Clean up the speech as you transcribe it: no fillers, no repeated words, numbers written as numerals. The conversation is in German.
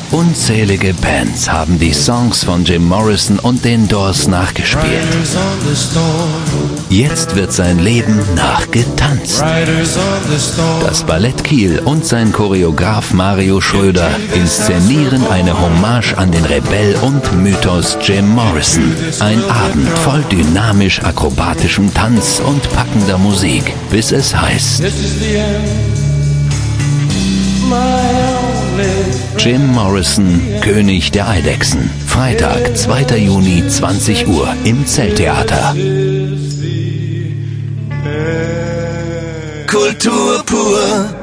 Unzählige Bands haben die Songs von Jim Morrison und den Doors nachgespielt. Jetzt wird sein Leben nachgetanzt. Das Ballett Kiel und sein Choreograf Mario Schröder inszenieren eine Hommage an den Rebell und Mythos Jim Morrison. Ein Abend voll dynamisch-akrobatischem Tanz und packender Musik, bis es heißt: Jim Morrison, König der Eidechsen. Freitag, 2. Juni, 20 Uhr im Zelttheater. Kultur pur.